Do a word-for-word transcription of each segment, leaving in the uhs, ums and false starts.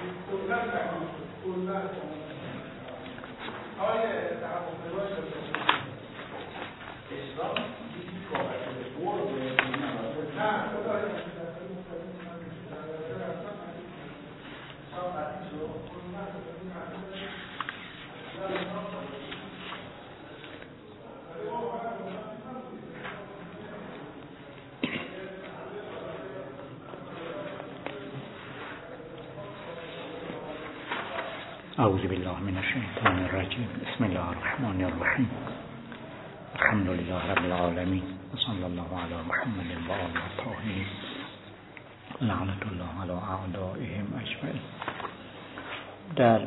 اعوذ بالله من الشیطان الرجیم. بسم الله الرحمن الرحیم. الحمد لله رب العالمین و صلی الله علی محمد و آله الطاهرین لعنت الله علی اعدائهم اجمعین. در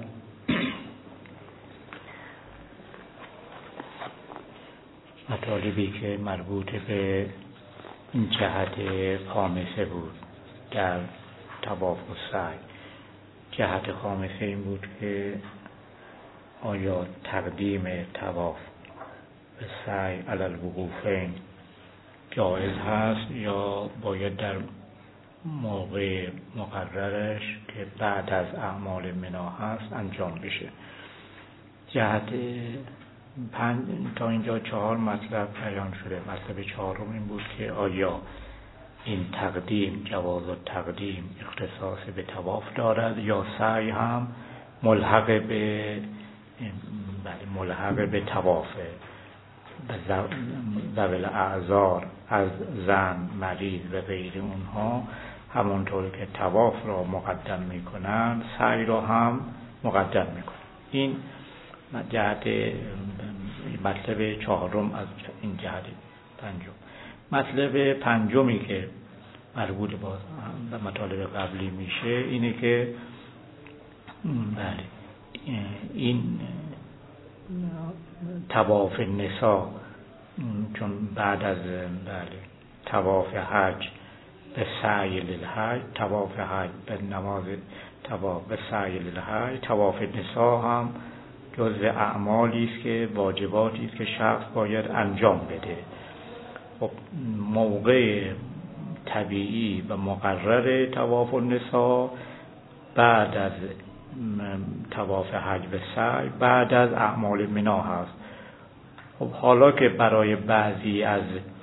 مطالبی که مربوط به این جهت خامسه بود در طواف و سعی، جهت خامسه این بود که آیا تقدیم طواف به سعی علی الوقوفین جایز هست یا باید در موقع مقررش که بعد از اعمال منا هست انجام بشه. جهت پنج تا اینجا چهار مطلب بیان شده. مطلب چهارم این بود که آیا این تقدیم، جواز التقدیم اختصاص به طواف دارد یا سعی هم ملحق به بله ملحق به طوافه. ذوی الاعذار از زن، مریض و غیر اونها همونطور که طواف را مقدم میکنن سعی را هم مقدم میکنن. این جهت مطلب چهارم از این جهت پنجم. مطلب پنجمی که مربوط با مطالب قبلی میشه اینه که بله این طواف نساء چون بعد از بله طواف حج به سعی للحج، طواف حج به نماز طواف به سعی للحج، طواف نساء هم جزء اعمالی است که واجباتی است که شخص باید انجام بده. خب موقع طبیعی و مقرر طواف النساء بعد از طواف حج و سعی بعد از اعمال منا هست. خب حالا که برای بعضی از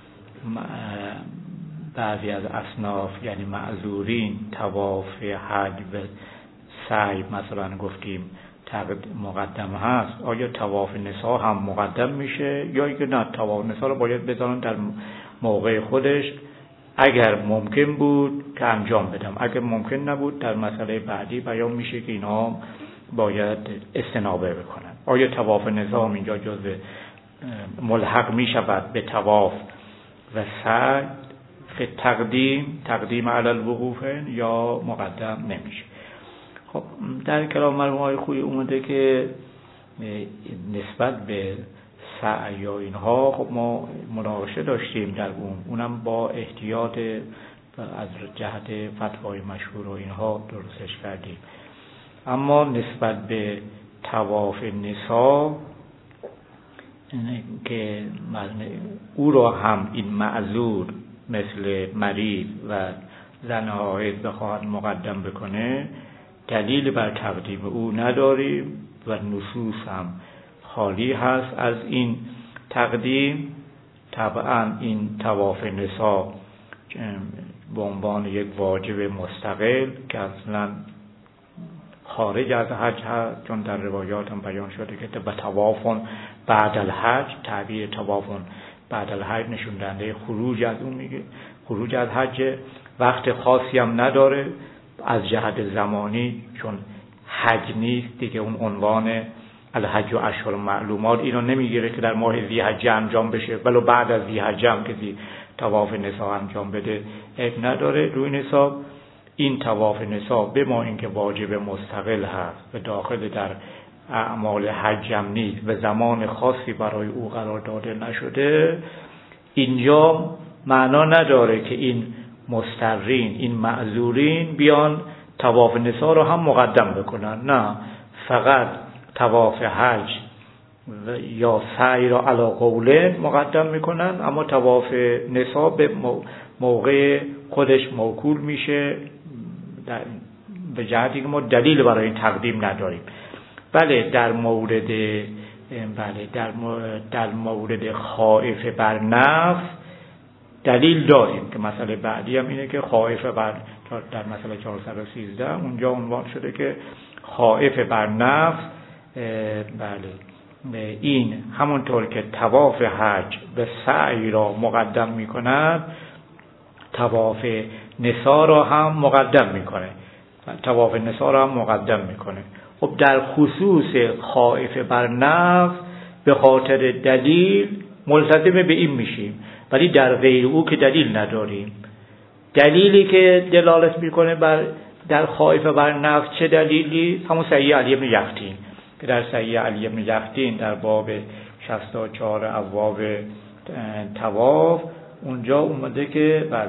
بعضی از اصناف یعنی معذورین طواف حج و سعی مثلا گفتیم مقدم هست، آیا طواف نساء هم مقدم میشه یا اینکه نه طواف نساء رو باید بذارن در موقع خودش؟ اگر ممکن بود که انجام بدم، اگر ممکن نبود در مسئله بعدی بیان میشه که اینا باید استنابه بکنن. آیا طواف نساء هم اینجا جزء ملحق میشود به طواف و سعی که تقدیم تقدیم علی الوقوفین یا مقدم نمیشه؟ خب در کلام مرحومای خوی اومده که نسبت به سعی یا اینها خب ما مناقشه داشتیم در اون اونم با احتیاط از جهت فتوای مشهور و اینها درستش کردیم. اما نسبت به طواف نساء که او را هم این معذور مثل مریض و زن حائض بخواهد مقدم بکنه دلیل بر تقدیم او نداریم و نصوص هم خالی هست از این تقدیم. طبعا این طواف نساء به عنوان یک واجب مستقل که اصلا خارج از حج هست، چون در روایات هم بیان شده که به طوافون بعد الحج، تعبیر طوافون بعد الحج نشون دهنده خروج از اون میگه، خروج از حج. وقت خاصی هم نداره از جهت زمانی، چون حج نیست دیگه، اون عنوان الحج و اشهر معلومات اینو نمیگیره که در ماه ذی‌حجه انجام بشه، ولو بعد از ذی‌حجه هم که طواف نساء انجام بده عیب نداره. روی حساب این طواف نساء به ما اینکه واجب مستقل هست و داخل در اعمال حج هم نیست و زمان خاصی برای او قرار داده نشده، اینجا معنا نداره که این مضطرین، این معذورین بیان طواف نساء رو هم مقدم بکنن. نه، فقط طواف حج یا سعی را علی قولین مقدم میکنن، اما طواف نساء به موقع خودش موکول میشه، در به جهتی که ما دلیل برای این تقدیم نداریم. بله در مورد بله در مورد در مورد خائف بر نفس دلیل داریم که مسئله بعدی هم اینه که خائف بر در مسئله چهارصد و سیزده اونجا عنوان شده که خائف بر نفس بله این همونطور که طواف حج به سعی را مقدم می‌کند، طواف نسا را هم مقدم می‌کنه. طواف نسا را هم مقدم می‌کنه. خب در خصوص خائف بر نفس به خاطر دلیل ملتزم به این میشیم، ولی در غیر او که دلیل نداریم. دلیلی که دلالت میکنه بر در خائف بر نفس چه دلیلی؟ همون صحیح علی بن یختین که در صحیح علی بن یختین در باب شصت و چهار ابواب طواف اونجا اومده که بله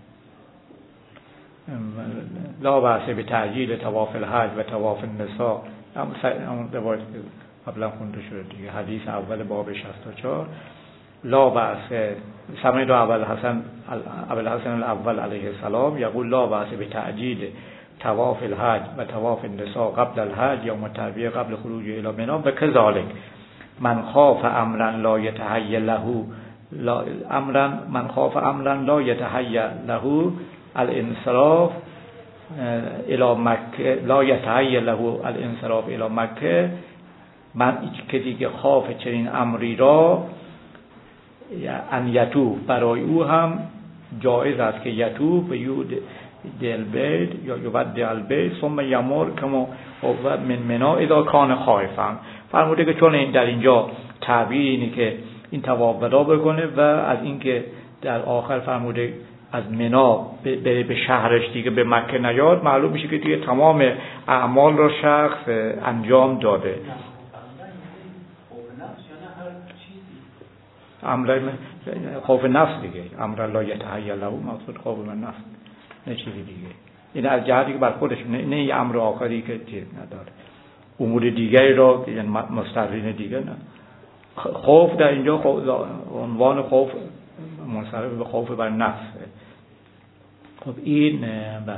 لا بأس به تعجیل طواف الحج و طواف النساء، همون روایت قبلا خونده شده دیگه، حدیث اول باب شصت و چهار، لا بأس سمعت ابو حسن ابو الحسن الاول علیه السلام یقول لا بأس به تعجیل طواف الحج و طواف النساء قبل الحج یوم الترویه قبل خروج الی منی و کذالک من خاف امرا لا یتهیأ له لا امرا من خاف امرا لا یتهیأ له الانصراف الی مکه لا یتهیأ له الانصراف الی مکه، من که دیگه خاف چنین امری را ان یتوب برای او هم جایز است که یتوب به یود دل بیت یا یود دل بیت ثم یمر کما هو من منا اذا کان خائفا. فرموده که چون این در اینجا تعبیر اینه که این طواف ودا بکنه و از اینکه در آخر فرموده از منا بره به شهرش دیگه به مکه نیاد، معلوم میشه که دیگه تمام اعمال را شخص انجام داده. امر خوف نفس دیگه، امر لا یتهیأ له مقصود خوف من نفس، نه چیزی دیگه. این از جهتی که بر خودش نه, نه یه امر آخری که چیز نداره، امور دیگری را یعنی مستقرین دیگه نه. خوف در اینجا خوف عنوان خوف منصرف به خوف بر نفس. خب این بله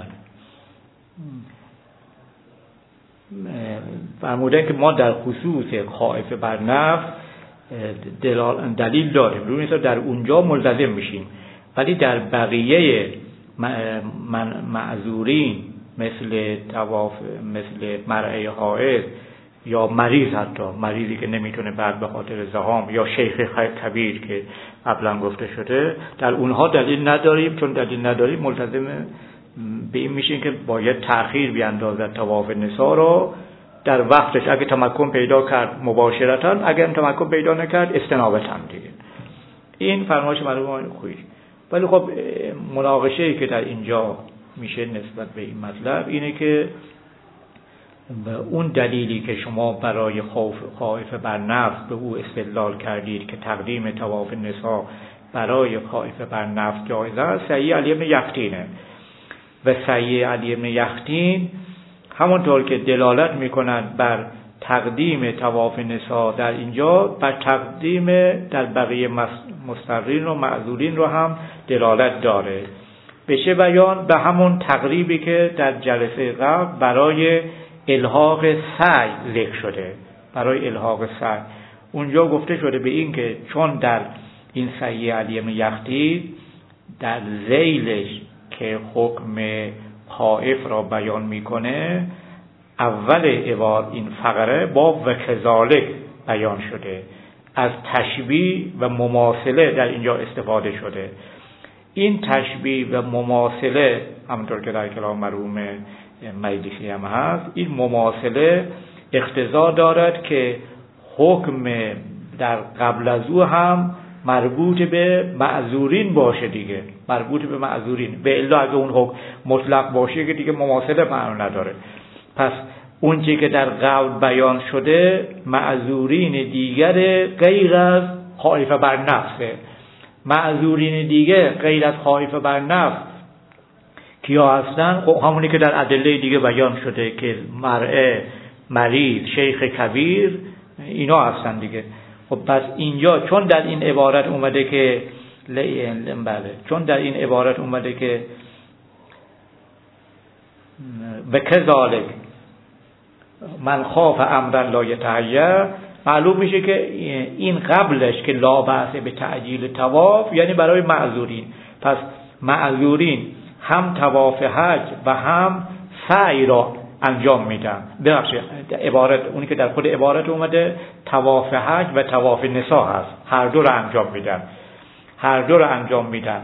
فرمودن که ما در خصوص خائف بر نفس دلیل داریم، روی مثلا در اونجا ملتزم میشیم، ولی در بقیه معذورین مثل طواف، مثل مرعی حائض یا مریض، حتی مریضی که نمیتونه بعد به خاطر زحام یا شیخ کبیر که قبلا گفته شده، در اونها دلیل نداریم. چون دلیل نداریم ملتزم به این میشیم که باید تأخیر بیاندازد طواف نسا رو در وقتش، اگه تمکن پیدا کرد مباشرتاً، اگه تمکن پیدا نکرد استنابتاً دیگه. این فرمایش مرحوم خویی. ولی خب مناقشه‌ای که در اینجا میشه نسبت به این مطلب اینه که اون دلیلی که شما برای خوف خائف بر نفس به او استدلال کردید که تقدیم طواف نساء برای خائف بر نفس جایز است، صحیح علی بن یختینه و صحیح علی بن یختین همونطور که دلالت میکنند بر تقدیم طواف نساء در اینجا، بر تقدیم در بقیه مستقرین و معذورین رو هم دلالت داره. بشه بیان به همون تقریبی که در جلسه قبل برای الحاق سعی ذکر شده، برای الحاق سعی اونجا گفته شده به این که چون در این صحیح علی بن یختین در ذیلش که حکم خائف را بیان میکنه، اول عبارت این فقره با و کذالک بیان شده، از تشبیه و مماثله در اینجا استفاده شده. این تشبیه و مماثله همونطور که در کلام مرحوم مجلسی هم هست، این مماثله اقتضا دارد که حکم در قبل از او هم مربوط به معذورین باشه دیگه، مربوط به معذورین. به الا اگه اون حکم مطلق باشه که دیگه مماثله معنی نداره. پس اون چیزی که در قبل بیان شده معذورین دیگر غیر از خائف بر نفسه. معذورین دیگه غیر از خائف بر نفس کیا هستن؟ همونی که در ادله دیگه بیان شده که مرعی، مریض، شیخ کبیر، اینا هستن دیگه. خب پس اینجا چون در این عبارت اومده که بله چون در این عبارت اومده که و کذالک من خاف امرا لا یتهیأ، معلوم میشه که این قبلش که لا بأس به تعجیل طواف یعنی برای معذورین. پس معذورین هم طواف حج و هم سعی را انجام میدن. ببخشید عبارت اونی که در خود عبارت اومده طواف حج و طواف نساء هست، هر دو را انجام میدن، هر دو را انجام میدن.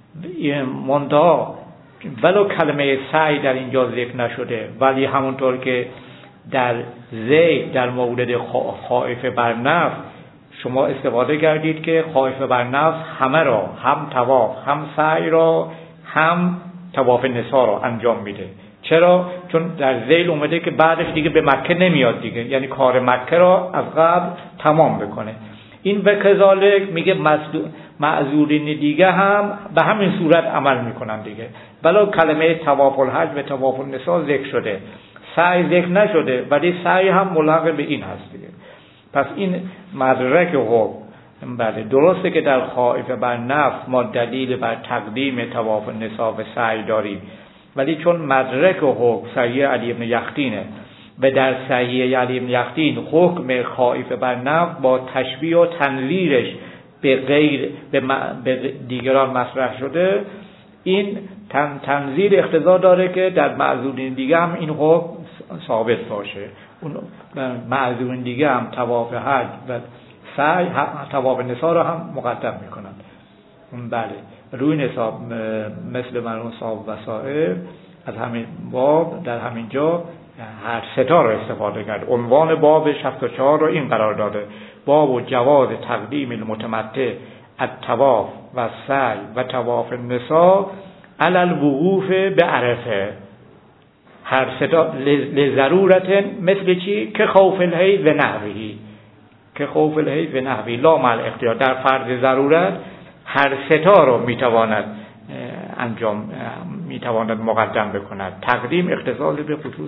منتها ولو کلمه سعی در اینجا ذکر نشده، ولی همونطور که در زید در مورد خائف بر نفس شما استفاده کردید که خائف بر نفس همه را، هم طواف هم سعی را هم طواف نساء را انجام میده. چرا؟ چون در ذیل اومده که بعدش دیگه به مکه نمیاد دیگه، یعنی کار مکه را از قبل تمام بکنه. این به کذالک میگه معذورین دیگه هم به همین صورت عمل میکنن دیگه. ولو کلمه طواف الحج و طواف النساء ذکر شده، سعی ذکر نشده، ولی سعی هم ملحق به این هست دیگه. پس این مدرک حکم بله درسته که در خائف بر نفس ما دلیل بر تقدیم طواف النساء و سعی داریم، ولی چون مدرک حکم صحیح علی بن یختینه و در صحیح علی بن یختین حکم خائف بر نفس با تشبیه و تنظیرش به غیر به, م... به دیگران مطرح شده، این تن... تنظیر اقتضا داره که در معذورین دیگه هم این حکم ثابت باشه. اون معذورین دیگه هم طواف حج و سعی طواف نساء را هم مقدم میکنن. بله روی نصاب مثل مرحوم صاحب وسائل از همین باب در همین جا هر ستا را استفاده کرد. عنوان باب شصت و چهار را این قرار داده: باب و جواز تقدیم المتمتع الطواف و سعی و طواف النساء علی الوقوف به عرفه. هر ستا لضرورت مثل چی؟ که خوف الحیض و نحوی، که خوف الحیض و نحوی لا مع الاختیار. در فرض ضرورت هر ستا رو میتواند انجام میتواند مقدم بکند. تقدیم اختصاص به خصوص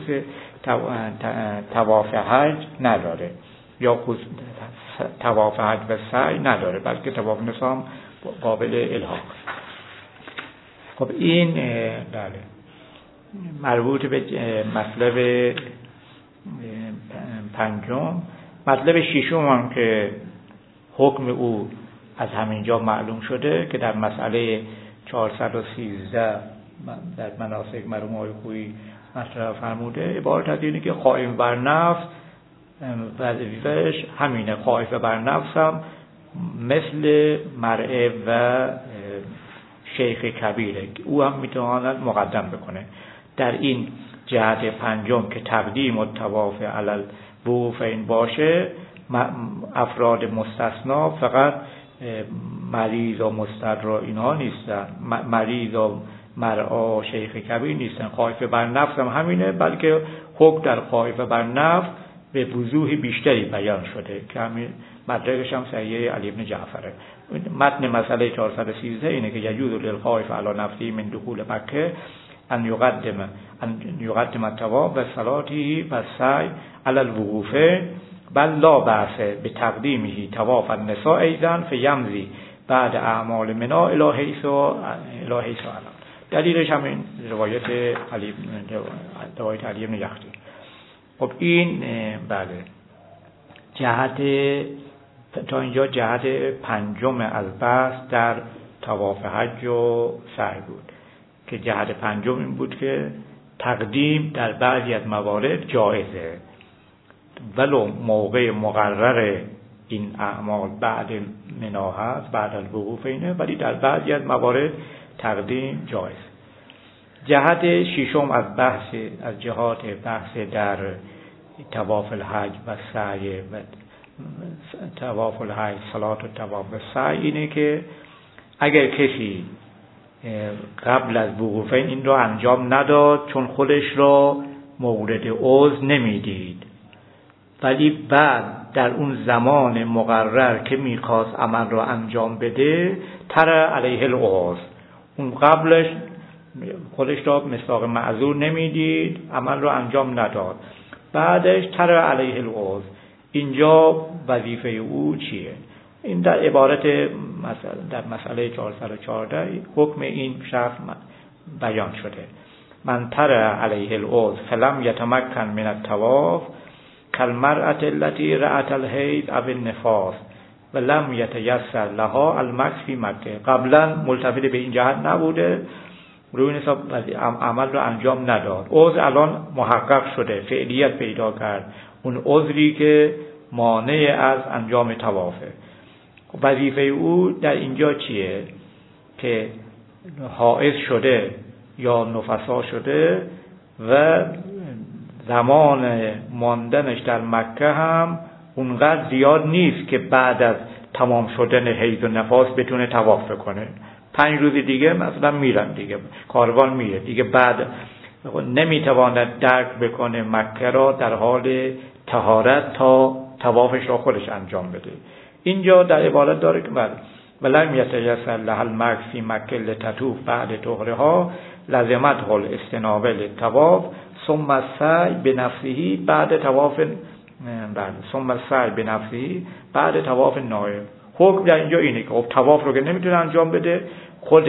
طواف حج نداره یا طواف حج و سعی نداره، بلکه طواف نساء قابل الحاق. خب این بله مربوط به مطلب پنجم. مطلب ششم هم که حکم او از همینجا معلوم شده که در مسئله چهارصد و سیزده در مناسک مرحوم آقای خویی مطرح فرموده، عبارت از اینه که خائف بر نفس وظیفه‌اش همینه. خائف بر نفس هم مثل مرء و شیخ کبیره، او هم میتواند مقدم بکنه. در این جهت پنجم که تقدیم و طواف علی الوقوفین باشه، افراد مستثنا فقط مریض و مستدر اینها نیستن، مریض و مرعا شیخ کبیر نیستن. خائف بر نفس هم همینه، بلکه حکم در خائف بر نفس به وضوح بیشتری بیان شده که همین مدرکش هم صحیح علی بن جعفره. متن مسئله چهارصد و سیزده اینه که یجوز للخائف علی نفسه من دخول مکه ان یقدم ان یقدم الطواف و صلاته و سعی علی الوقوف، بل لا بأس به تقدیمه طواف النساء ایضا فیمضی بعد اعمال منا الی حیث الی حیث علم. دلیلش همین روایت علی روایت علی بن یختی. خب این بله جهت تا اینجا جهت پنجم از بحث در طواف حج و سعی بود که جهت پنجم این بود که تقدیم در بعضی از موارد جایزه، ولو موقع مقرر این اعمال بعد منا هست، بعد الوقوف اینه، ولی در بعضی از موارد تقدیم جایز. جهت ششم از بحث از جهات بحث در طواف الحج و سعی و طواف الحج صلات و طواف و سعی اینه که اگر کسی قبل از وقوفین این رو انجام نداد چون خودش را مورد عذر نمیدید، ولی بعد در اون زمان مقرر که میخواست عمل رو انجام بده تر علیه العذر، اون قبلش خودش را مصداق معذور نمیدید، عمل رو انجام نداد، بعدش تر علیه العذر، اینجا وظیفه او چیه؟ این در عبارت مثلا در مسئله چهارصد و چهارده حکم این شخص بیان شده. من تر علیه العوض فلم یتمکن من الطواف کالمرأة التي رأت الحیض او النفاس و لم یتیسر لها المکث فی مکه. قبلا ملتفت به این جهت نبوده، روی این حساب عمل رو انجام نداد. عذر الان محقق شده، فعلیت پیدا کرد، اون عذری که مانع از انجام طوافه. وظیفه او در اینجا چیه؟ که حائض شده یا نفسا شده و زمان ماندنش در مکه هم اونقدر زیاد نیست که بعد از تمام شدن حیض و نفاس بتونه طواف کنه. پنج روز دیگه مثلا میرن دیگه، کاروان میره دیگه، بعد نمیتواند درک بکنه مکه را در حال طهارت تا طوافش را خودش انجام بده. اینجا در عبارت داره که بعد ولم یتیسر لها المکث فی مکه لتطوف بعد طهرها لزمته الاستنابه للطواف ثم السعی بنفسه بعد طواف بعد ثم السعی بنفسه بعد طواف نائب. حکم در اینجا اینه که خب طواف رو که نمیتونه انجام بده، خود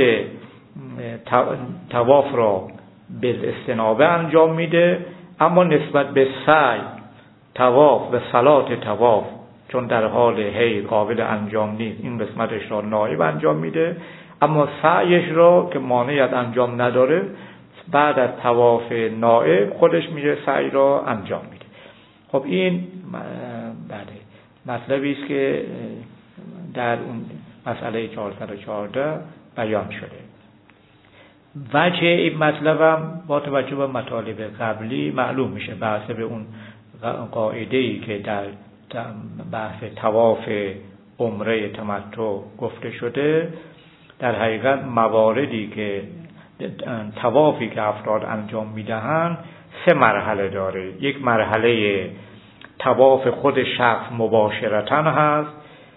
طواف را به استنابه انجام میده، اما نسبت به سعی طواف و صلات طواف چون در حال حیض قابل انجام نیست، این قسمتش را نائب انجام میده، اما سعیش را که مانعیت انجام نداره بعد از طواف نائب خودش میره سعی را انجام میده. خب این بله مطلبی است که در اون مسئله چهارصد و چهارده بیان شده. وجه این مطلبم با توجه به مطالب قبلی معلوم میشه، بحث به اون قاعده‌ای که در بحث طواف عمره تمتع گفته شده. در حقیقت مواردی که طوافی که افراد انجام میدهند سه مرحله داره. یک مرحله طواف خود شخص مباشرتاً هست،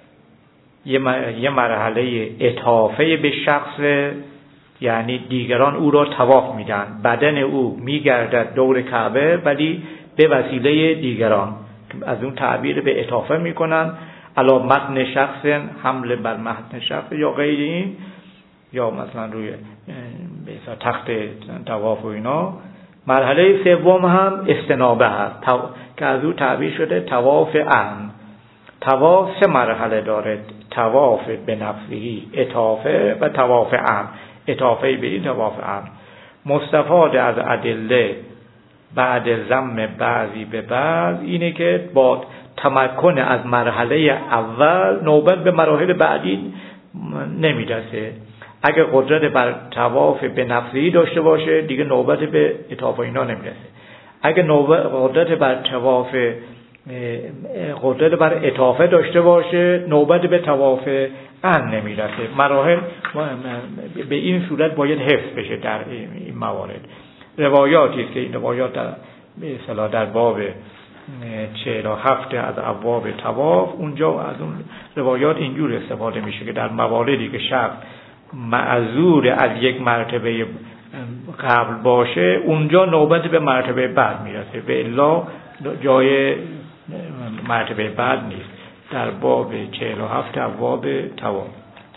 یه مرحله اطافه به شخص، یعنی دیگران او را طواف میدن، بدن او میگردد دور کعبه ولی به وسیله دیگران، از اون تعبیر به اطافه میکنن علی متن شخص، حمل بر متن شخص یا غیر این، یا مثلا روی تخت طواف و اینا. مرحله سوم هم استنابه هست که از اون تعبیر شده طواف عام. طواف سه مرحله داره: طواف به نفسهی، اطافه و طواف عام. اطافه به این، طواف عام. مستفاد از ادله بعد ضم بعضی به بعض اینه که با تمکن از مرحله اول نوبت به مراحل بعدی نمیرسه. اگه قدرت بر طواف به نفسهی داشته باشه دیگه نوبت به اطافه اینا نمیرسه. اگه نوبت قدرت بر طواف قدرت بر اطافه داشته باشه نوبت به طواف عام نمیرسه. مراحل به این صورت باید حفظ بشه در این موارد. روایاتی است که این روایات در به اصطلاح در باب چهل و هفت از ابواب طواف، اونجا از اون روایات اینجور استفاده میشه که در مواردی که شخص معذور از یک مرتبه قبل باشه اونجا نوبت به مرتبه بعد میرسه، به الا جای مرتبه بعد نیست. در باب چهل و هفت ابواب طواف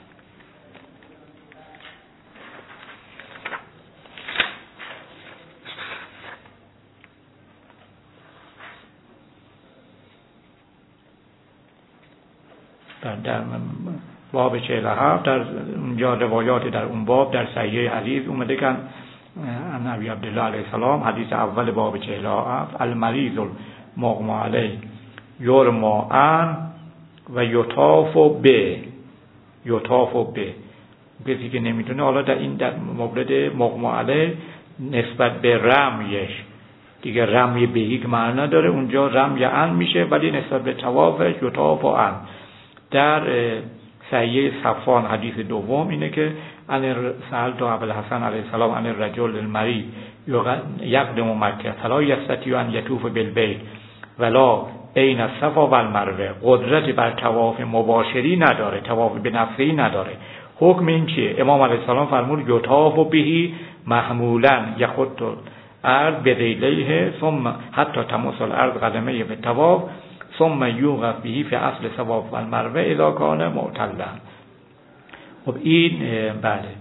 در باب چهل و هفت در اونجا روایات در اون باب در صحیح حدیث اومده که ان ابی عبدالله علیه السلام، حدیث اول باب چهل و هفت: المریض المغمى علیه یرمى عن و یطاف به. یطاف به کسی که نمیتونه، حالا در این در مورد مغمى علیه نسبت به رمیش دیگه رمی بهی که معنی نداره، اونجا رمی عن میشه، ولی نسبت به طوافش یطاف عن. در صحیح صفوان حدیث دوم اینه که ان سألت ابوالحسن علیه السلام ان الرجل المریض یقدم مکه فلا یستطیع ان یطوف بالبیت ولا بین الصفا و المروه. قدرت بر طواف مباشری نداره، طواف به نفسه‌ای نداره. حکم این چیه؟ امام علیه السلام فرمود یطاف بهی محمولا یخط الارض بریلیه ثم حتی تمس الارض قدمه به طواف ثم یوقف بهی فی اصل صفا و المروه اذا کان معتلا. خب این بله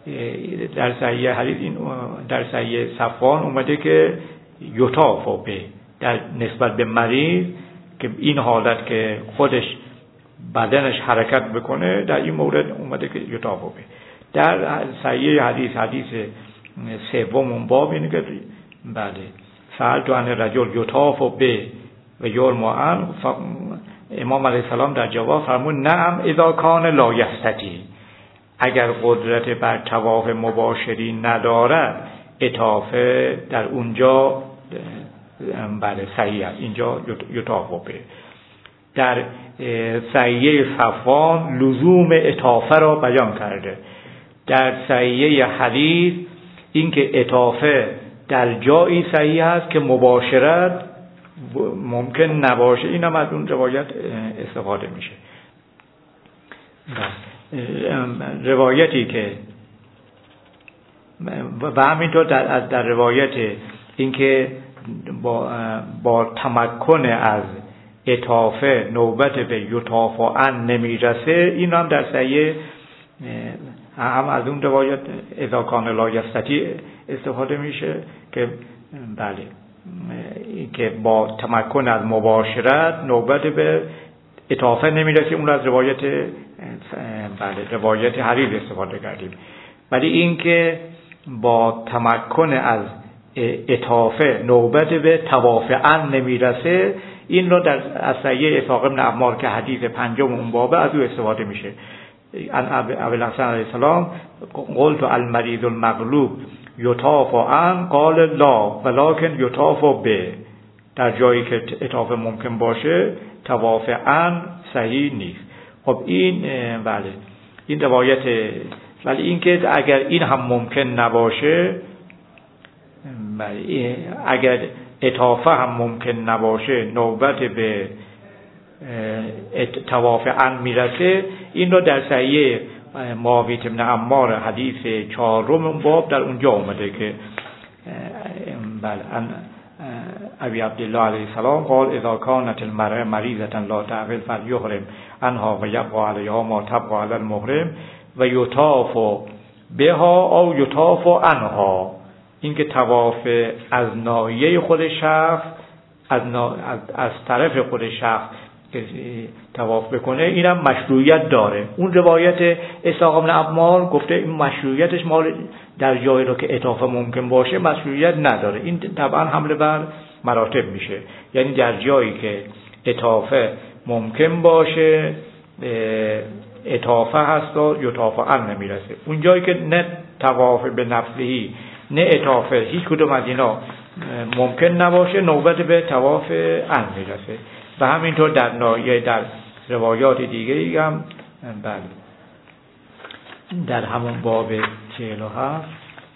در صحیح حدیث این در صحیح صفوان اومده که یطافو به در نسبت به مریض که این حالت که خودش بدنش حرکت بکنه، در این مورد اومده که یطافو به. در صحیح حدیث حدیث سوم اون باب اینه که بله سأل تو عن رجل یطافو به و یرمو عن، امام علیه السلام در جواب فرمود نعم اذا کان لا یستطیع، اگر قدرت بر طواف مباشری ندارد اطافه در اونجا بله صحیح است، اینجا یطافو به. در صحیح صفوان لزوم اطافه را بیان کرده. در صحیح حدیث اینکه اطافه در جایی صحیح است که مباشرت ممکن نباشه، اینم از اون روایت استفاده میشه. روایتی که و همینطور در در روایت اینکه با با تمکن از اطافه نوبت به یطاف عن نمیرسه، این هم در صحیح هم از اون روایت اذا کان لا یستطیع استفاده میشه که بله که با تمکن از مباشرت نوبت به اطافه نمیرسه، اون از روایت بله روایت حریز استفاده کردیم. ولی این که با تمکن از اطافه نوبت به طواف عن نمیرسه، این رو در صحیح اسحاق بن عمار که حدیث پنجم اون بابه از او استفاده میشه. ان ابوالحسن علیه السلام قلت المریض المغلوب یطاف عن قال لا ولکن یطاف به، در جایی که اطافه ممکن باشه طواف عن صحیح نیست. خب این بله این روایت، ولی این که اگر این هم ممکن نباشه، بله اگر اطافه هم ممکن نباشه نوبت به طواف عن میرسه، این رو در صحیح معاویه بن عمار حدیث چهارم باب در اونجا اومده که بله ان ابی عبدالله علیه السلام قال اذا كانت المرأة مریضة لا تعقل فلیحرم عنها و یبقى علیها ما تبقى علی المحرم و یطاف بها او یطاف عنها. این که طواف از ناحیه خود شخص از, نا... از از طرف خود شخص که طواف بکنه، اینم مشروعیت داره. اون روایت اسحاق بن عمار گفته این مشروعیتش مال در جایی رو که اطافه ممکن باشه مشروعیت نداره. این طبعا حمله بر مراتب میشه، یعنی در جایی که اطافه ممکن باشه اطافه هست و یطاف عن نمیرسه. اون جایی که نه طواف به نفسهی نه اطافه هیچ کدوم از اینا ممکن نباشه، نوبت به طواف عن میرسه. و همینطور در ناحیه در روایات دیگری هم بله در همون باب چهل و هفت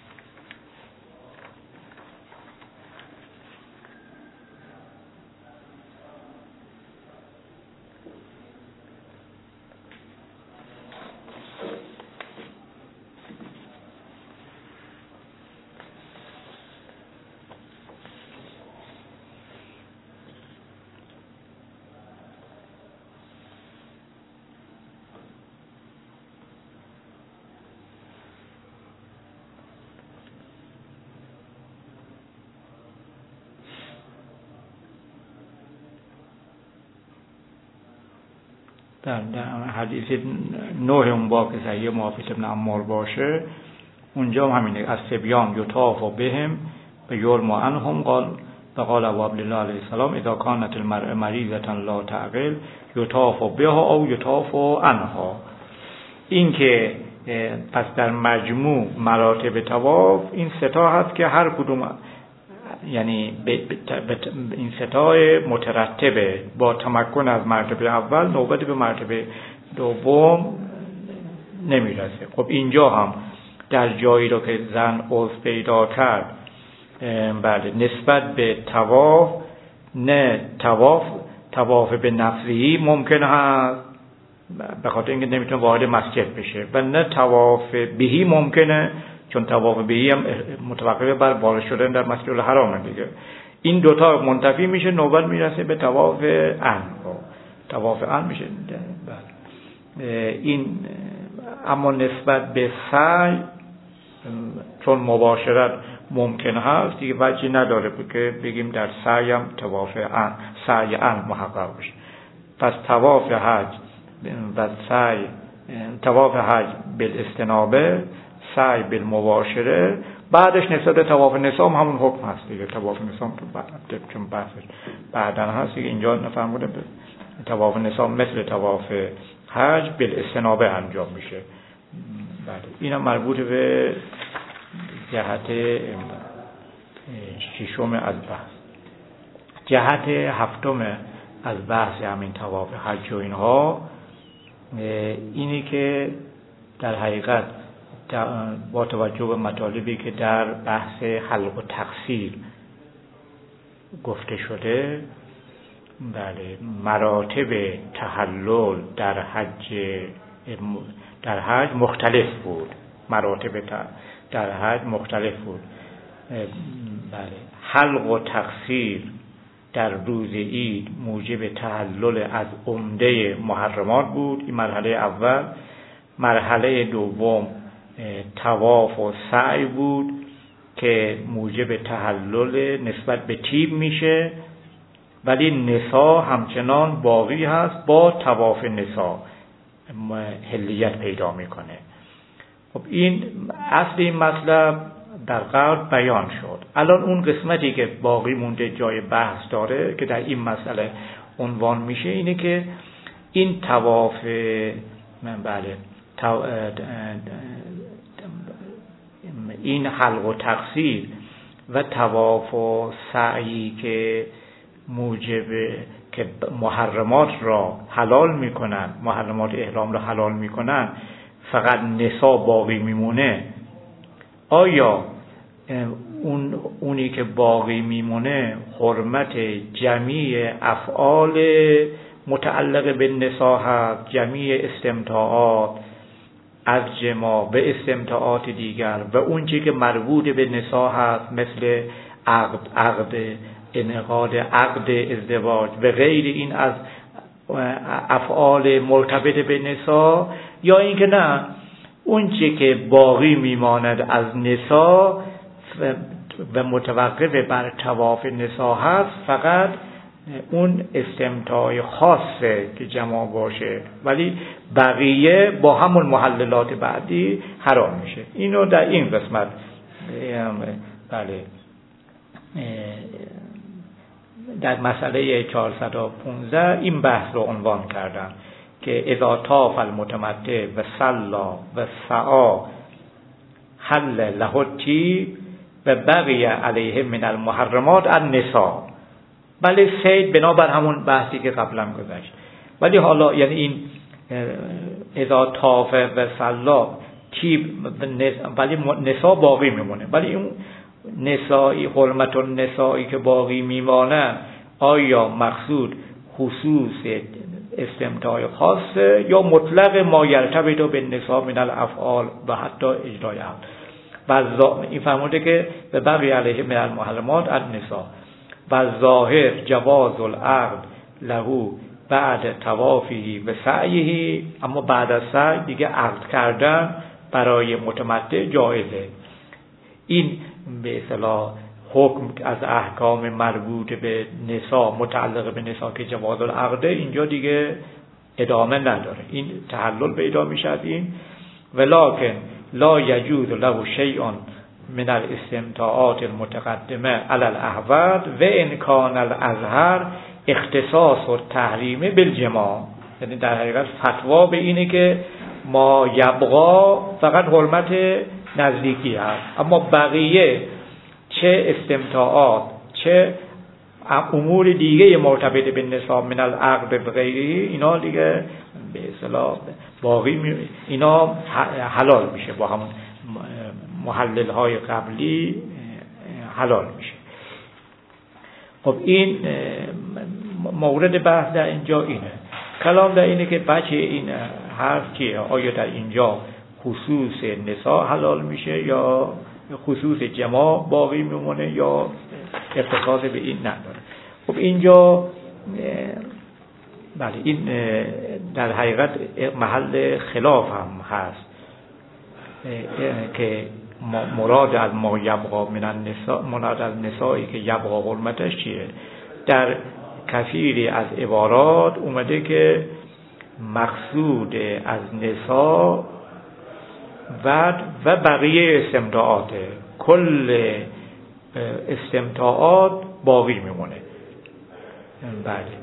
در حدیث نوح اون باب که صحیح معافیت ابن عمار باشه، اونجا هم همینه از سبیان یطاف و بهم و یرمو عنهم قال و قال ابو عبدالله علیه السلام اذا كانت المرأة مریضة لا تعقل یطاف بها او یطاف عنها. این که پس در مجموع مراتب طواف این سه تا هست که هر کدوم یعنی این ستای مترتبه با تمکن از مرتبه اول نوبت به مرتبه دوم نمیرسه. خب اینجا هم در جایی رو که زن عضو پیدا کرد بله نسبت به طواف نه طواف طواف به نفسی ممکن هست به خاطر اینکه نمیتونه وارد مسجد بشه، و نه طواف بهی ممکنه چون طواف بهی هم متوقف بر وارد شدن در مسجد الحرام دیگه. این دوتا منتفی میشه، نوبت میرسه به طواف عن. طواف عن میشه بله. این اما نسبت به سعی چون مباشرت ممکن هست دیگه وجهی نداره که بگیم در سعیم طواف ان سعی ان محقق بشه. پس طواف حج و سعی طواف حج بالاستنابه، سعی بالمباشره، بعدش نسبت طواف نسا هم همون حکم هست دیگه. طواف نسا چون بحثش بعدن هست دیگه، اینجا نفرموده طواف نسا مثل طواف حج بالاستنابه انجام میشه. بله، اینم مربوط به جهت ششم از بحث. جهت هفتم از بحث همین طواف حج و اینها اینی که در حقیقت با توجه به مطالبی که در بحث حلق و تقصیر گفته شده، بله، مراتب تحلل در حج در حج مختلف بود. مراتب در حج مختلف بود. بله، حلق و تقصیر در روز عید موجب تحلل از عمده محرمات بود. این مرحله اول. مرحله دوم طواف و سعی بود که موجب تحلل نسبت به طیب میشه، ولی نسا همچنان باقی هست، با طواف نسا حلیت پیدا میکنه. خب این اصل این مطلب در قبل بیان شد. الان اون قسمتی که باقی مونده جای بحث داره که در این مسئله عنوان میشه اینه که این طواف بله این حلق و تقصیر و طواف و سعی که موجب که محرمات را حلال میکنن، محرمات احرام را حلال میکنن، فقط نسا باقی میمونه. آیا اون اونی که باقی میمونه حرمت جمیع افعال متعلق به نسا هست، جمیع استمتاعات از جماع به استمتاعات دیگر و اون چی که مربوط به نسا هست مثل عقد عقد انعقاد عقد ازدواج و غیر این از افعال مرتبط به نسا، یا اینکه نه اون چی که باقی میماند از نسا و متوقف بر طواف نسا هست فقط اون استمتاع خاصه که جماع باشه، ولی بقیه با همون محللات بعدی حرام میشه. اینو در این قسمت بله در مسئله چهارصد و پانزده این بحث رو عنوان کردم که اذا طاف المتمتع و صلا و سعا حل له الطیب و بقی علیه من المحرمات النساء. بله سید بنابر همون بحثی که قبلا گذشت، ولی حالا یعنی این اذا طاف و صلا طیب ولی نساء باقی میمونه، ولی این نسائی حرمت النسائی که باقی میمانه آیا مقصود خصوص استمتاع خاصه یا مطلق ما یرتبط بالنساء من الافعال و حتی اجرای عقد؟ و این فرموده که به بقی علیه من المحرمات النساء و ظاهر جواز العقد له بعد طوافه و سعیه، اما بعد از سعی دیگه عقد کردن برای متمتع جایزه. این به اصطلاح حکم از احکام مربوط به نساء متعلق به نساء که جواز العقد اینجا دیگه ادامه نداره، این تحلل پیدا میشه از این. ولکن لا یجوز له شیء من الاستمتاعات المتقدمه علی الاحوال و ان کان الازهر اختصاص و تحریم بالجماع. یعنی در حقیقت فتوا به اینه که ما یبقا فقط حرمت نزدیکی هست، اما بقیه چه استمتاعات چه امور دیگه مرتبط به نساء من العقد و غیره اینا دیگه به اصطلاح باقی می اینا حلال میشه، با همون محلل های قبلی حلال میشه. خب این مورد بحث در اینجا اینه. کلام در اینه که بچه این حرف که آیا در اینجا خصوص نساء حلال میشه یا خصوص جماع باقی میمونه یا اختصاص به این نداره. خب اینجا بله این در حقیقت محل خلاف هم هست که مراد از ما یبقا من النساء، مراد از نسایی که یبقا حرمتش چیه؟ در کثیری از عبارات اومده که مقصود از نساء و و بقیه استمتاعاته، کل استمتاعات باقی میمونه. بله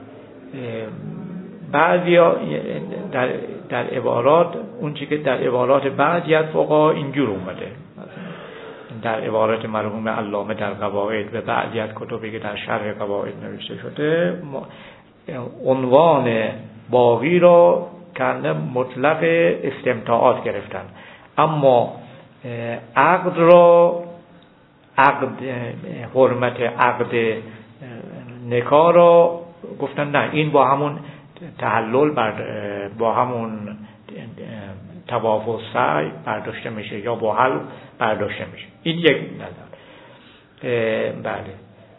بعضی در در عبارات اون چیزی که در عبارات بعضی از فقها اینجور اومده، در عبارات مرحوم علامه در قواعد و بعضی از کتبی که در شرح قواعد نوشته شده عنوان باقی را کنده مطلق استمتاعات گرفتن، اما عقد را، عقد حرمت عقد نکاح را گفتن نه، این با همون تحلل بر با همون طواف و سعی برداشته میشه یا با حل برداشته میشه. این یک نظر. بله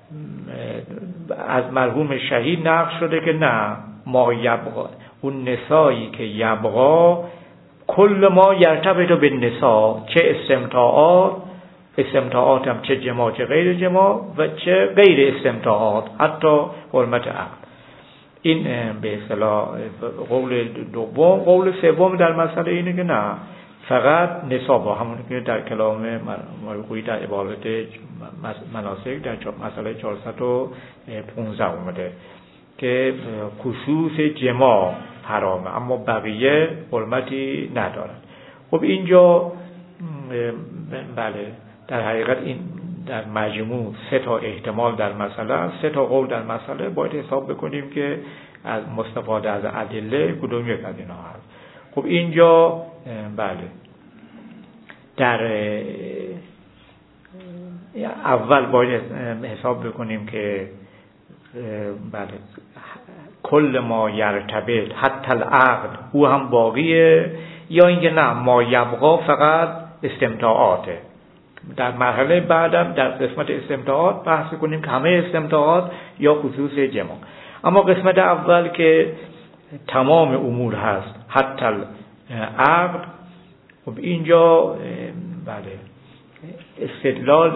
از مرحوم شهید نقل شده که نه، ما یبقا، اون نسایی که یبقا کل ما یرتبط به نسا، چه استمتاعات، استمتاعات هم چه جماع چه غیر جماع و چه غیر استمتاعات، حتی حرمت عقد. این به اصطلاح قول دوم. قول سوم در مسئله اینه که نه، فقط نسا با همون که در کلام مرغوی در عبارت مناسک در مسئله چهارصد و پانزده اومده که خصوص جماع حرامه اما بقیه حرمتی ندارد. خب اینجا بله در حقیقت این در مجموع سه تا احتمال در مسئله، سه تا قول در مسئله، باید حساب بکنیم که از مستفاده از ادله کدوم یک از اینا هست. خب اینجا بله در اول باید حساب بکنیم که بله کل ما یرتبط حتی العقد او هم باقیه، یا اینکه نه ما یبقا فقط استمتاعاته. در مرحله بعدم در قسمت استمتاعات بحث کنیم که همه استمتاعات یا خصوص جماع. اما قسمت اول که تمام امور هست حتی العقد، خب اینجا بله استدلال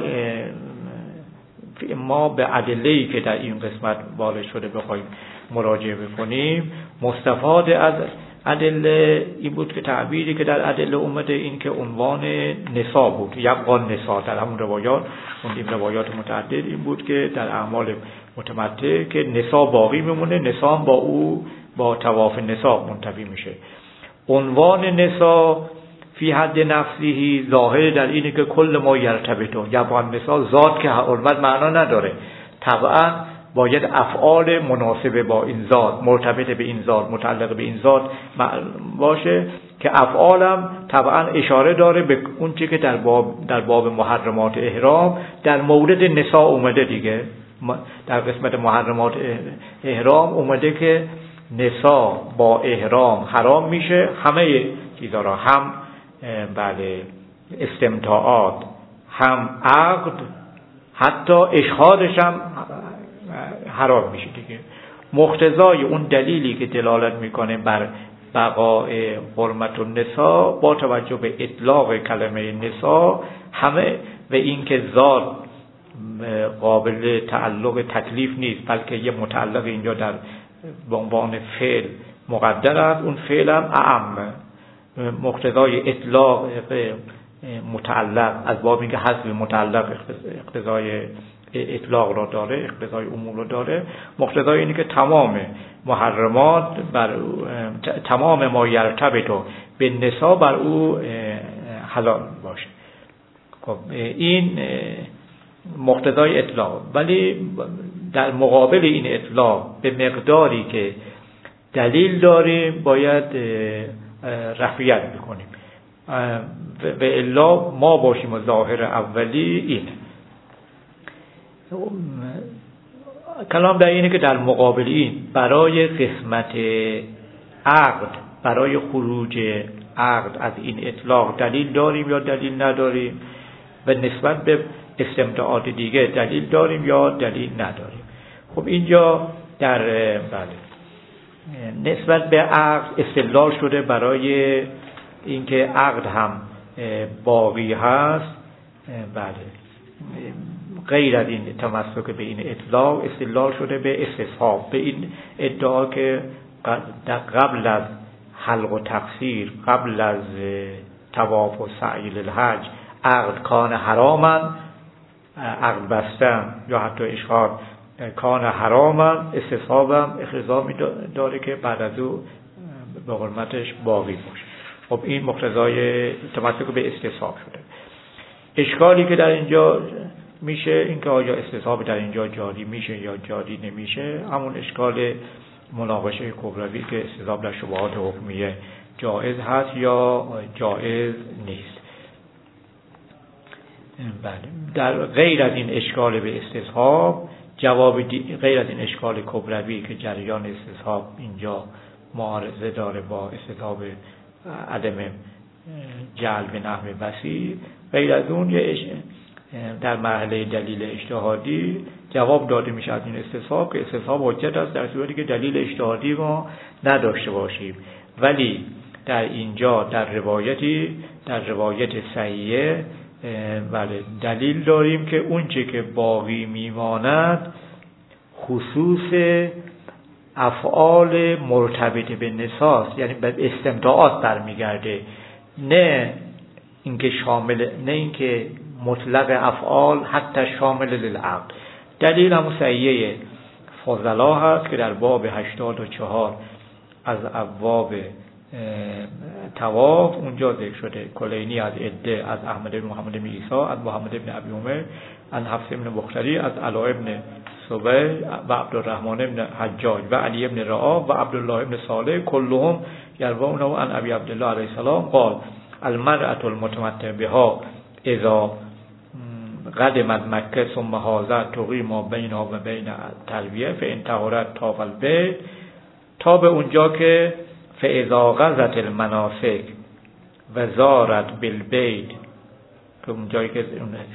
ما به ادله‌ای که در این قسمت وارد شده بخوایم مراجعه بکنیم، مستفاد از ادله این بود که تعبیری که در ادله اومده این که عنوان نسا بود، یبقا نسا. در همون روایات اون روایات متعدد این بود که در اعمال متمتع که نسا باقی میمونه، نسا با او با طواف نسا منتفی میشه. عنوان نسا فی حد نفسه ظاهر در اینه که کل ما یرتبط، یبقا نسا ذات که حرمت معنا نداره، طبعا باید افعال مناسب با این ذات، مرتبط به این ذات، متعلق به این ذات باشه که افعالم طبعا اشاره داره به اون چیزی که در باب در باب محرمات احرام در مورد نساء اومده دیگه. در قسمت محرمات احرام اومده که نساء با احرام حرام میشه، همه چیزا را، هم بله استمتاعات، هم عقد، حتی اشهادش هم حرام میشه دیگه. مقتضای اون دلیلی که دلالت میکنه بر بقای حرمت النساء با توجه به اطلاق کلمه نساء همه و این که ذات قابل تعلق تکلیف نیست بلکه یه متعلق اینجا در به عنوان فعل مقدر است، اون فعل هم اعم، مقتضای اطلاق متعلق از باب اینکه حذف متعلق اقتضای اطلاق را داره، اقتضای عموم را داره، مقتضای اینه که تمام محرمات بر تمام ما یرتبط به نساء بر او حلال باشه. خب این مقتضای اطلاق، ولی در مقابل این اطلاق به مقداری که دلیل داریم باید رفعیت بکنیم و الا ما باشیم و ظاهر اولی اینه. کلام در اینه که در مقابل این برای قسمت عقد، برای خروج عقد از این اطلاق دلیل داریم یا دلیل نداریم و نسبت به استمتاعات دیگه دلیل داریم یا دلیل نداریم. خب اینجا در بله نسبت به عقد استدلال شده برای اینکه عقد هم باقی هست بله غیر از این تمسک به این اطلاق استدلال شده به استصحاب، به این ادعا که قبل از حلق و تقصیر، قبل از طواف و سعی للحج عقد کان حرامن، عقد بستن یا حتی اشغال کان حرامن، استصحابم اختصاصی داره که بعد از او به حرمتش باقی باشه. خب این مقتضای تمسک به استصحاب شده. اشکالی که در اینجا میشه این که آیا استصحاب در اینجا جاری میشه یا جاری نمیشه، همون اشکال مناقشه کبروی که استصحاب در شبهات حکمیه جائز هست یا جائز نیست. بله در غیر از این اشکال به استصحاب، جواب غیر از این اشکال کبروی که جریان استصحاب اینجا معارضه داره با استصحاب عدم جلب نحو وسیع، غیر از اون یه در مرحله دلیل اجتهادی جواب داده میشه از این استصحاب که استصحاب حجت است در صورتی که دلیل اجتهادی ما نداشته باشیم. ولی در اینجا در روایتی در روایت صحیحه بله دلیل داریم که اون چه که باقی میماند خصوص افعال مرتبط به نساس، یعنی به استمتاعات برمیگرده، نه اینکه شامل نه اینکه مطلق افعال حتی شامل للعقد. دلیل همون صحیحه فضلا هست که در باب هشتاد و چهار از ابواب طواف اونجا ذکر شده. کلینی از عده از احمد بن محمد بن عیسی، از محمد بن ابی عمر، از حفص بن بختری، از علاء بن صبی و عبدالرحمن بن حجاج و علی بن رعاب و عبدالله بن صالح کلهم یروونه عن ابی عبدالله علیه السلام قال المرأة المتمتع بها اذا قدمت مکه ثم حاضت تقیم بینها و بین تلبیه فان طهرت طاف البیت، تا به اونجا که فاذا غزت المناسک و زارت بالبیت، که اونجایی که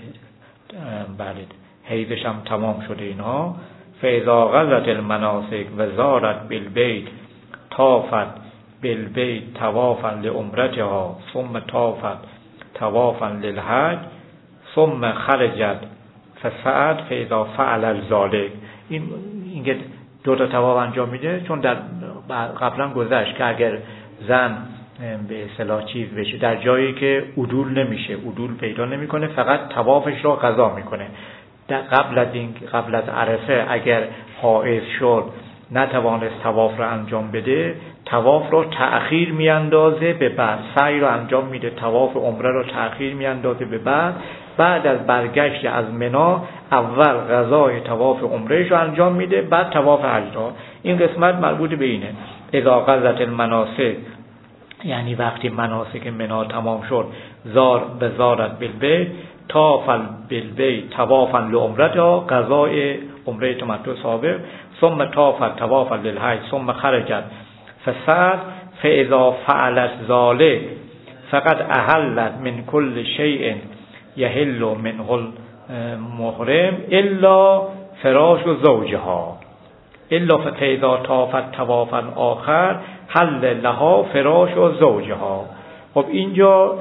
بله حیضش هم تمام شده اینها، فاذا غزت المناسک و زارت بالبیت طافت بالبیت طوافا لعمرتها ثم طافت طوافا للحج ثم خرجت فسعت فاذا فعل ذلك. این اینکه دو تا طواف انجام میده، چون در قبلا گذشت که اگر زن به اصطلاح چیز بشه در جایی که عدول نمیشه، عدول پیدا نمیکنه، فقط طوافش را قضا میکنه. در قبل از این قبل از عرفه اگر حائض شد نتوانست طواف را انجام بده، طواف را تأخیر میاندازه به بعد، سعی را انجام میده، طواف عمره را تأخیر میاندازه به بعد. بعد از برگشت از منا اول قضای طواف عمرهش رو انجام میده، بعد طواف حج را. این قسمت مربوط به اینه اذا قضت المناسک، یعنی وقتی مناسک منا تمام شد، زار به زارت بالبیت طاف بالبیت طوافا لعمرتها، قضای عمره تمتع سابق، ثم طافت طوافا للحج ثم خرجت فسعت فاذا فعلت ذلك فقد احلت من كل شيء یحل منه المحرم الا فراش زوجها الا فاذا طافت طوافا آخر حل لها فراش زوجها. خب اینجا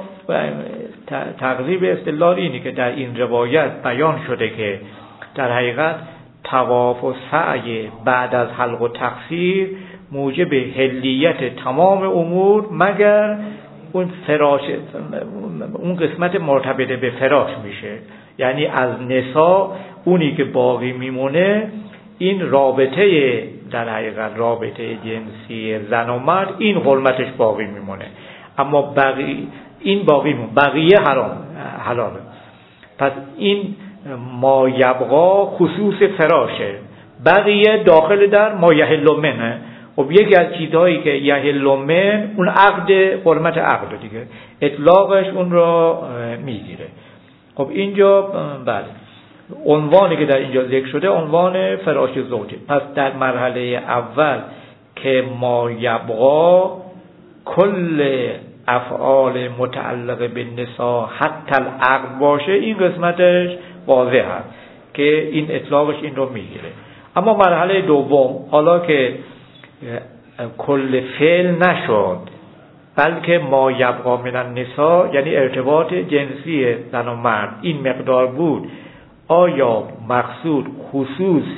تقریب استدلال اینه که در این روایت بیان شده که در حقیقت طواف و سعی بعد از حلق و تقصیر موجب حلیت تمام امور مگر اون فراش، اون قسمت مرتبط به فراش میشه، یعنی از نساء اونی که باقی میمونه این رابطه، در حقیقت رابطه جنسی زن و مرد، این حرمتش باقی میمونه، اما بقیه این باقی میمونه، بقیه حرام حلاله. پس این ما یبقا خصوص فراشه، بقیه داخل در ما یحل منه. خب یکی از چیزهایی که یحل من اون عقد، حرمت عقد دیگه، اطلاقش اون را میگیره. خب اینجا بله عنوانی که در اینجا ذکر شده عنوان فراش زوجه. پس در مرحله اول که ما یبقا کل افعال متعلق به نساء حتی العقد باشه، این قسمتش واضح هست که این اطلاقش این رو میگیره. اما مرحله دوم، حالا که کل فعل نشد بلکه ما یبقا من النساء یعنی ارتباط جنسی زن و مرد این مقدار بود، آیا مقصود خصوص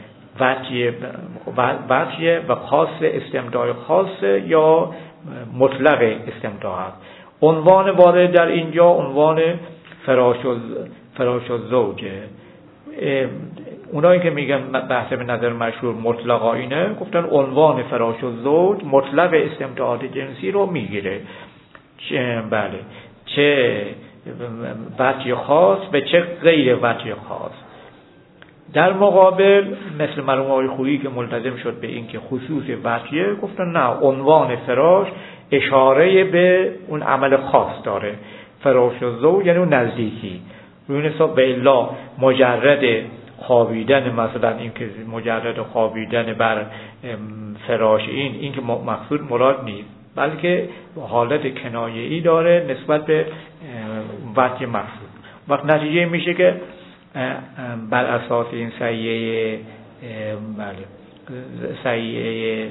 وجه و خاص استمتاع خاص یا مطلق استمتاع است؟ عنوان وارد در اینجا عنوان فراش فراش الزوجه. اونایی که میگن بحث به نظر مشهور مطلقا اینه، گفتن عنوان فراش الزوج مطلق استمتاعات جنسی رو میگیره، چه بله چه وجه خاص و چه غیر وجه خاص. در مقابل مثل مرحوم آقای خویی که ملتزم شد به این که خصوص وجه، گفتن نه، عنوان فراش اشاره به اون عمل خاص داره. فراش الزوج یعنی اون نزدیکی، روی حساب به الا مجرد خوابیدن، مثلا این که مجرد خوابیدن بر فراش این این که مقصود مراد نیست، بلکه حالت کنایه‌ای داره نسبت به وجه مقصود. وقت نتیجه میشه که بر اساس این صحیحه بله صحیحه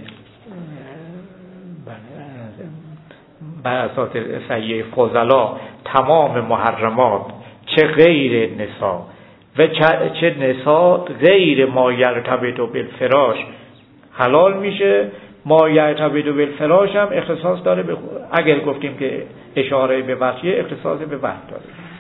بر اساس صحیحه فضلا تمام محرمات چه غیر نساء و چه نساء غیر ما یرتبط بالفراش حلال میشه. ما یرتبط بالفراش هم اختصاص داره به، اگر گفتیم که اشاره به وجه اختصاص به وجه داره.